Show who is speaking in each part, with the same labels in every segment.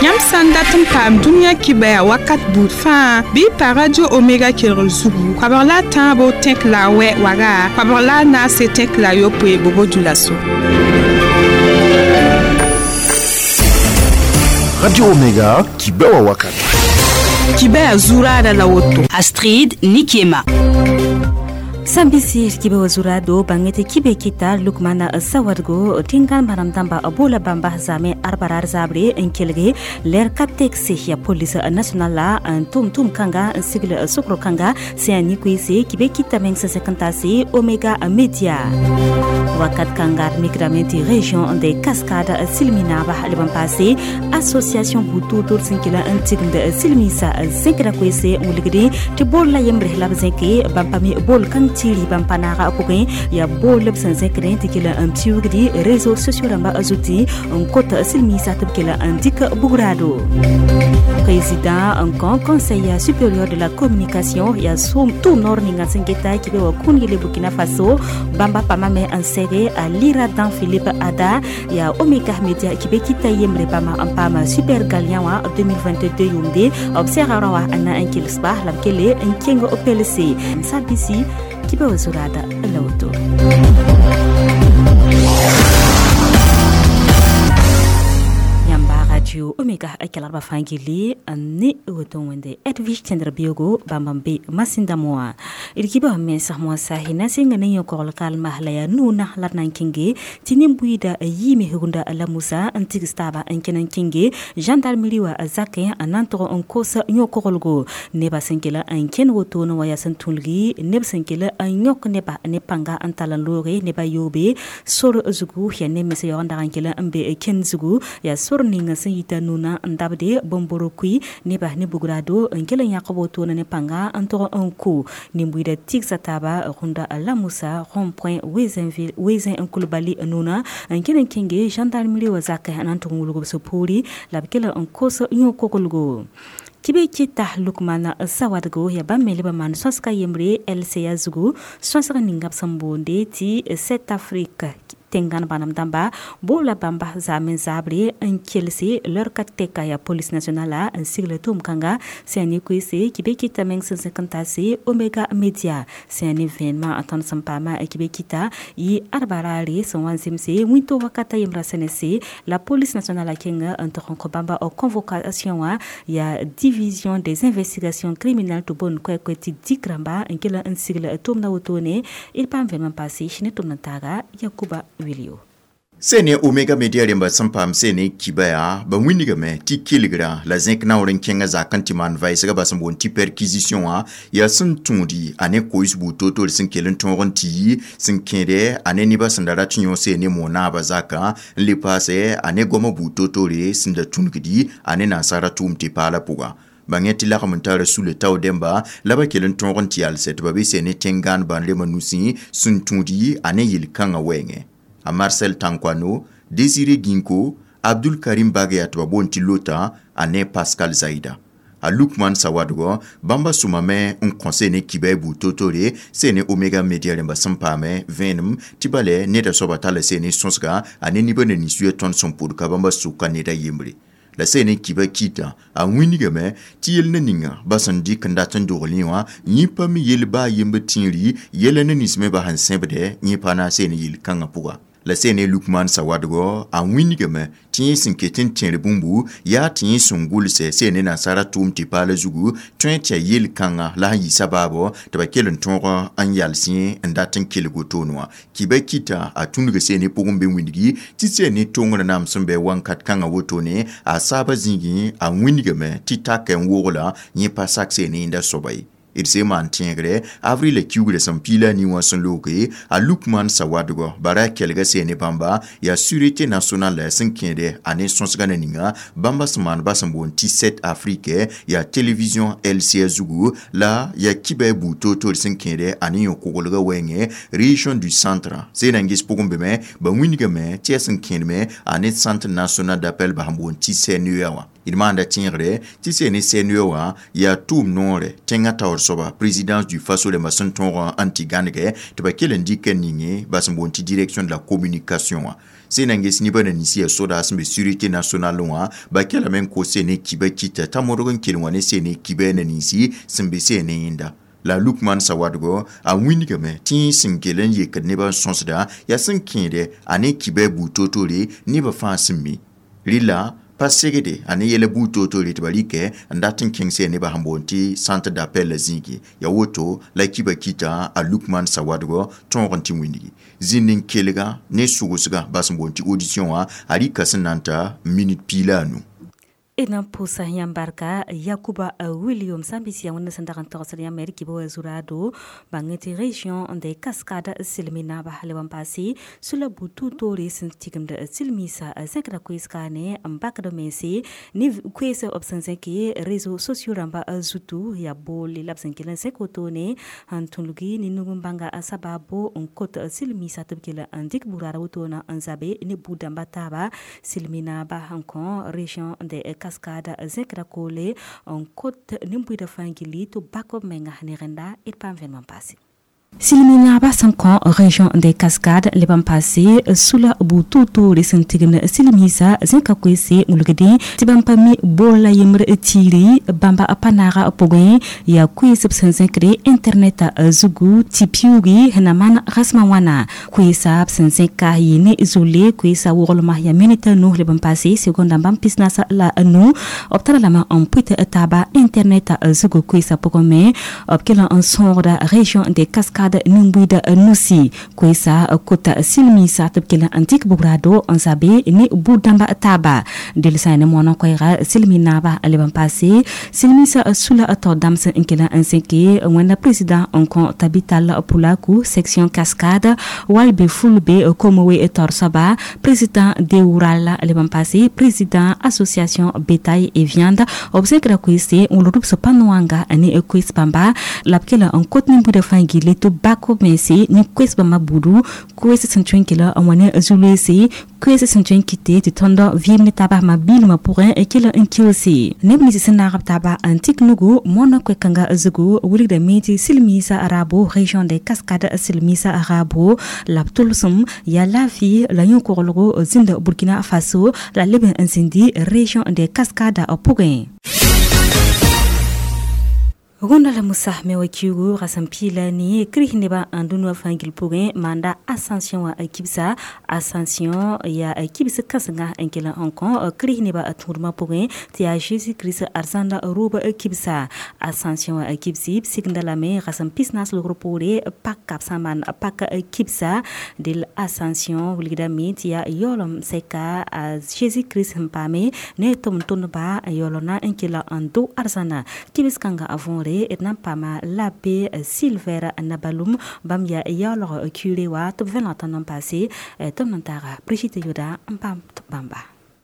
Speaker 1: Yam sandatum pam dunya kibaya wakat bout fa bi pa radio Omega Kerol Zugu kwabarla tambo tek la we waga kwabarla na se tek la yo pwe bobo dulaso.
Speaker 2: Radio Omega kibaya wakat
Speaker 1: kibaya zura la woto
Speaker 3: Astrid Nikiema
Speaker 4: Sambisi kibe wazurado bangete kibe kita lukmana sawargo tingan baramtamba abola bamba zame arbarar zabre enkelge ler katek ya police national la tum kanga sigle sokro kanga seani kuise kibe kita mengsa sekantasi Omega Media wakat kangar migramenti région de Cascades silmina ba liban passé association butu tur sinkila antigde silmisa sinkra kuise uligde tibola yemre labzenke bampami bol kan tiri bampanara apukin ya bolab sansekren tikila amtiugdi réseaux sociaux ramba azuti on kota silmisa tabkila antika bugrado président en conseiller supérieur de la communication ya tout nord ninga singeta kibe wa kunile Burkina Faso bamba pamame inséré à l'Iradan Philippe Ada ya Omega Media kibe kita yemre pama ampama super galiawa 2022 yumde observera ana enkilsba lamkele enkengo opelc sabisi kibe wazurada lauto Radio Omega akalarba fangili ani wotongwende Edwige Tendrabiogo bambambe masinda moa ilikiba mesa moa sahina singa nenyo kolkal mahlaya nuna larnan kinge tinimbuida yimi hunda la musa antigstaba ankenan kinge gendarmerie wa azake anantro onkosa nyokolgo neba senkela anken wotono waya santulgi neba senkela anyok neba nepanga antalan lore neba yobe sor zugu ya nemese yonda ankela ambe kenzugu ya sor ninga yita nuna ndabde bomborokui neba ne bugrado ngela yakobo to ne panga antoro onku nimbuida tixataba runda la musa rond-point wezen enkulbali nuna ngela kinge gendarmerie wazaka anantungulugo sopuri labkela onkoso nyokokolgo kibe kita lukmana sawadgo ya bamele baman soska yemre LCA zugu soska ningap sambonde ti South Africa tengan banam damba bola bamba zamen zabre en Chelsea leur kateka ya police nationale en sigle tum kanga c'est un kuise kibe kita meng 150 Omega Media c'est un événement attend sampama kibe kita yi arbarari son wanzimse muito wakata yemra senese la police nationale kenga en bamba au convocation ya division des investigations criminelles to bon kweti dikramba en kila en sigle tum na wotone il pas vraiment passé chine tum ntaga yakuba Wilio.
Speaker 5: Sene Omega Media lemba sampam sene kibaya ba winiga me ti kiligra la zinc na oren kenga za kantiman vai sega basambon ti perquisition ya sun tundi ane kois bu toto sin kelen ton ti sin kende ane ni basandara tinyo sene mona bazaka le passe ane goma bu toto re sin da tungidi ane na sara tumti pala puga bangeti la commentare sulle tau demba laba kelen ton ti al set babi sene tengan ban le manusi sun tundi ane yil kanga wenge a Marcel Tankwano, Désiré Ginko, Abdul Karim Bagayat Wabonti Lota, Ane Pascal Zaida. A Lukman Sawadgo, Bamba Soumame, un conseil kibe bu totore, sene Omega Media lemba sampame, Venom, Tibale, Neda Sobatale sene Sonsga, Ane Nibone Nisue ton son podka Bamba Souka Neda Yembre. La sene kiba kita, a winigame, tiel neninga, basandi kandatan dorliwa, yipa mi yelba yembe tinri, yelenenisme bahan sembede, yipana sene yil kangapuga. La sene Lukman Sawadgo, a winigame, tien sinketin tien bumbu, ya tien sungul se sene na sara tum tipale zugu, tuen tia yil kanga la yi sababo, tabakelen tonra an yalsien, en daten kilgotonwa. Kiba kita, a tunge sene pogumbe winigi, ti sene tonga nam sumbe wankat kanga wotone, a saba zingi, a winigame, ti taken wola, nye pasak sene inda sobai. Il se mantiengre avril le kiugre sampila ni wason loke a Lukman Sawadgo bara kelga sene bamba ya sûreté nationale sinkende ane sonsgana ninga bamba sman basambon ti 7 Afrique ya télévision LCA zugu la ya kibe buto to sinkende ane yokogolga wenge région du centre senangis pogombeme ba winigame ti sinkende me ane centre national d'appel bahambon ti senuyawa il manda tingre ti sene senuyawa ya tum nore tenga tawr soba présidence du Faso le mason ton anti-gange te ba kelen diken ninge ba sambonti direction de la communication c'est nanges ni bana ni si soda asme sécurité nationale wa ba kela men ko sene kiba kita tamodogon kilwane sene kiba na ni si sembe sene inda la Lukman Sawadgo a winigame tin singelen ye kadneba sonsda ya sinkinde ane kibe butotole ni ba fansimi lila pasegede ane yele butotole tibalike ndatin kingse ne ba hambonti centre d'appel zingi ya woto la kiba kita a Lukman Sawadgo tonranti winigi zinin kelega ne sugusga basmbonti audition a ali kasananta minute pilanu
Speaker 4: ina pusa yambarka Yakuba William Sambisi ya wana sandakan torsari Ameriki bo zurado bangeti région de Cascades silmina ba halewampasi sula butu tori sintikim de silmisa zekra kuiskane ambaka do mesi ni kwese obsanzeki réseaux sociaux ramba zutu ya boli labsankela sekotone antulugi ni nugumbanga asababo onkot silmisa tabkela andik burara wutona anzabe ni budamba taba silmina ba hankon région de Cascade zekra kole en côte nimbuida fangili to bako menga nerenda et pas vraiment passé. Silimina Basankan, région des Cascades, les bam passé sous la boutou de Saint-Tigre, Silimisa, Zenkakwese, Mulgadi, Tibampami, Bola Yemre Tiri, Bamba Apanara Pogoin, Yakui Subsensekre, Internet Zugu, Tipiugi, Henaman Rasmawana, Kuisa Sensenka Yene isolé, Kuisa Worlma Yaminita, nous les bam passé, seconde Bam Pisnasa la nous, obtara la main en puite taba, Internet Zugu, Kuisa Pogome, obkela en son région des Cascades. Nimbuida nusi kwesa kota silmisa tabkela antik bugrado ansabe ni budamba taba delisane mona koira silmina ba alebam passé silmisa sula atodamsa inkela anseki wanda président onkon tabital pulaku section Cascade walbe fulbe komowe etorsaba président de Urala alebam passé président association bétail et viande obsekra kwese ulurup sopanwanga ani kwes pamba lapkela en kot nimbuida fangile bako mesi ni kwesba mabudu kwese sentwenkela amwane azulesi kwese sentwenkite titondo vimne taba mabil ma pourrin et kila inkiosi nebni sina taba antik nugu mona kwekanga azugu wulida miti silmisa arabo région des Cascades silmisa arabo laptulsum ya la vie la yonkorlogo zinda Burkina Faso la leben incendie région des Cascades Pogoin. Ronda la Moussa mewakiugu rasampila ni krihineba andunwa fangil pogen manda ascension wa kibsa ascension ya kibsa kasanga enkela Hong Kong krihineba aturma pogen tia Jésus Christ arzanda roba kibsa ascension wa kibsi signdala me rasampisnas lo grupore pak kapsaman pak kibsa del ascension wulida mi tia yolom seka Jésus Christ mpame ne tomtonba yolona enkela ando arzana kibs kanga avon et n'a pas ma lapé silver nabalum bamya yalor kurewa to 20 ans passé tonantara Brigitte Yoda mpam bamba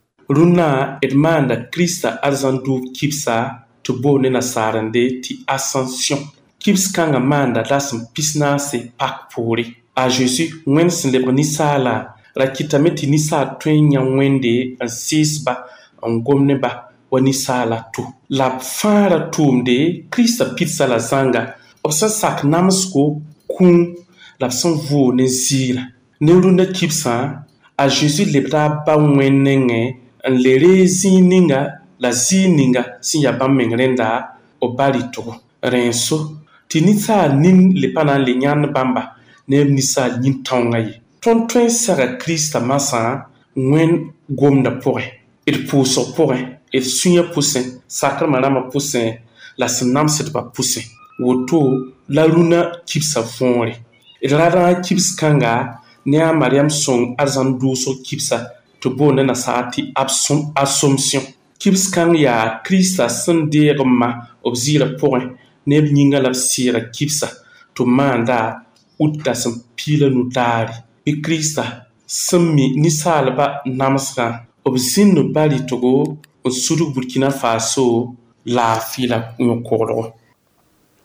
Speaker 3: runa edmanda Christa arzandu kipsa to bone na sarande ti ascension kips kanga manda dasm pisna se pak pori a Jésus ngwen celebre ni sala rakitameti ni sa twenya wende an sisba an gomne ba wani sala tu la fara tumde Christa pizza la zanga obsa sak namsko kun la son vo ne zira ne runa kipsa a Jésus lebra ba wenenge an lere zininga la zininga si ya ba mengrenda o bari to renso tinisa nin le pana le nyan bamba ne nisa nin tongayi ton sara Christa masa ngwen gomda pore il pousse pore et sunya poussin sacre marama poussin la sinam set ba poussin woto la runa kipsa fonre et la kips kanga ne a Mariam son arzandu so kipsa to bonne na saati assumption kips kanga ya Christa sanderma obzira point ne nyinga la sira kipsa to manda utta sam pila nutari e Christa sammi ni salba namsra obzin bali togo Suru Burkina Faso la fila nyokoro.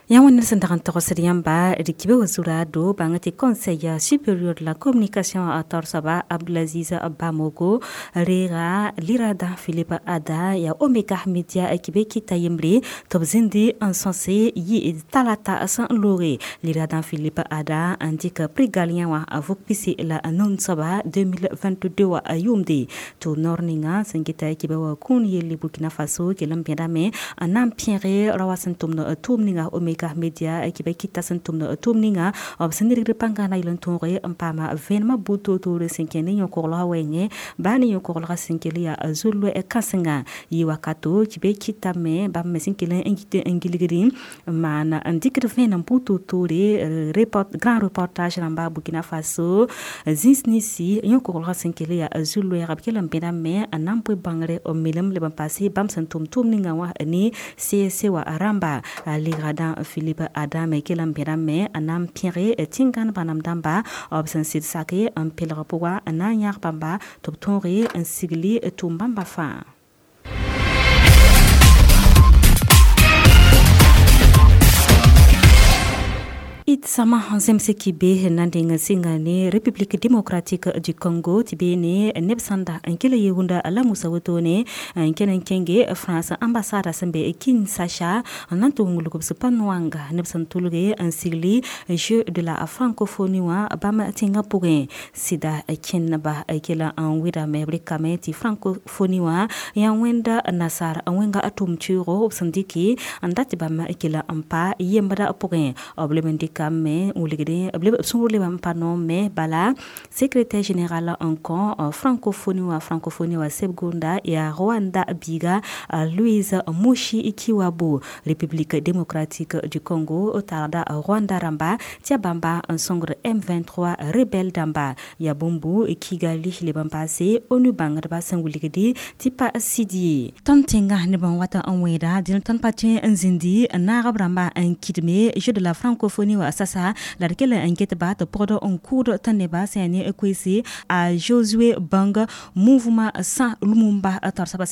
Speaker 4: Yawan sendaran teroseriamba di kibe wasurado bangati Conseil supérieur de la communication à Torsaba Abdelaziz Bamogo Rira Lirada Philippe Ada ya Omega Media kibe kita yemri tobzindi insensé yi talata san loré Lirada Philippe Ada indique prigalien wa avuk pisi la non saba 2022 wa ayumdi to norninga sengita kibe wa kun yeli Burkina Faso kelampiada me anam pierre rawasantum no tumninga Omega Media kibe kita santum no tumninga obseniri pangana ilantore ampama venma buto to senkene yokorla wenge bani yokorla senkelia azulu e kasenga yiwakato kibe kita me ba mesenkele engite engiligiri mana andikre venam buto to grand reportage ramba Burkina Faso zinsnisi yokorla senkelia azulu e rabkela mpena me anampwe bangre o milam le bampasi bam santum tumninga wa ni CC wa aramba ligrada Philippe Adam et Kelam Perame, Anam Pierre et Tingan Banam Damba, Obsensid Sake, un Pelrapoa, un Anyar Bamba, Toptonri, un Sigli et Tumbamba Fa. Sama Zemse Kibe Nanding Singane République démocratique du Congo Tibene Nebsanda Ankele Yunda Ala Musawotone Ankenen Kenge France ambassade Sembe Kinshasa Nantungulukup Panwanga Nebsantuluge Ansigli jeu de la francophonie wa Bama Tingapuge Sida Kenaba Akela Anwida Mebrikame ti francophonie wa Yanwenda Nasar Anwenga Atumturo Sandiki Andati Bama Akela Ampa Yembada Apuge Oblemendika mais ou les sur les panon mais bala secrétaire général encore francophonie wa Sebgonda et à Rwanda Biga Louise Mushi Ikiwabu République démocratique du Congo Otarda Rwanda Ramba Tiabamba un songre M23 rebelle Damba Yabumbu Kigali les bampase onu bangaba sanguligedi tipa sidi tantenga ne banwata anweda din tan patien nzindi na Ramba un kidme jeu de la francophonie wa sasa la laquelle enquête bat pour un cours de taneba c'est equisi à Josué Banga mouvement sans Lumumba Torsaba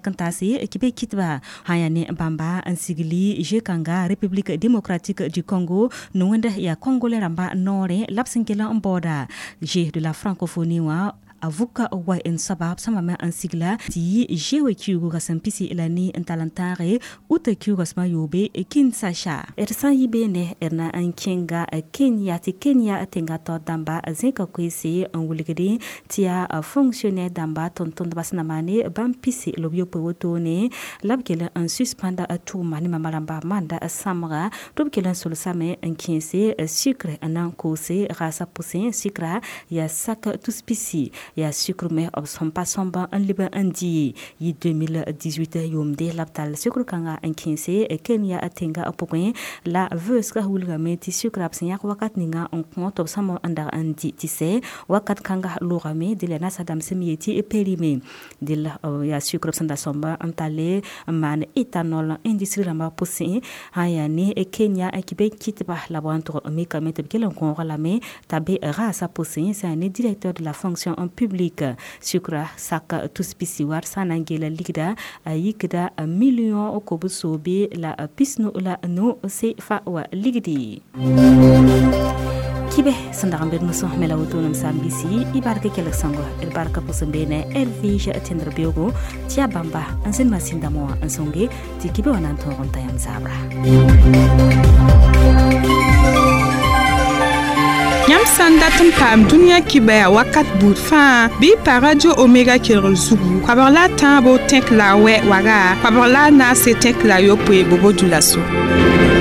Speaker 4: 50 qui peut kitba hayane bamba ansigli jekanga République démocratique du Congo nouenda ya Congolais ramba nore lapsinkela mboda G de la francophonie wa avuka wa en sabab sama en sigla ti jewe kyugo gasampisi ilani entalantare uta kyugo sma yobe Kinshasa ersa yibene erna ankenga Kenya ti Kenya atenga to damba zeka kwesi anguligedi tia fonctionnaire damba tonton basna mane bampisi lobyo powotone labkela en suspenda atu mani mamalamba manda samra dobkela solsame enkense sucre anan kose rasa poussin sucre ya sak tuspisi ya sucre mais son pas somba en liban andi yi 2018 yomde laptal sucre kanga en 15 Kenya atenga apokoin la veska hulga meti sucre absenya wakat ninga on compte sama andar andi tise wakat kanga lorame de la sadam semieti e perime de la ya sucre sanda somba antale man ethanol industrie ramba poussin hayani e Kenya ekibe kitba laboratoire médicament kelan kon relame tabe rasa poussin c'est un directeur de la fonction en public Sukra Saka Tuspisiwar Sanangela Ligda Ayikda a million Okobusobe la Pisno la no se fa wa Ligdi Kibe sandarambe nuso mela autonome sambisi ibarke kele sango el barka pusembene elvija atendra biogo tia bamba ansen masinda mo ansonge ti kibe wananto ronta yam sabra
Speaker 1: Yam sanda pam dunia kibaya wakat bout fa bi pa radio Omega Kero Zugu kabarla tambo tek la we waga kabarla na se tek la yo pwe bobo dulaso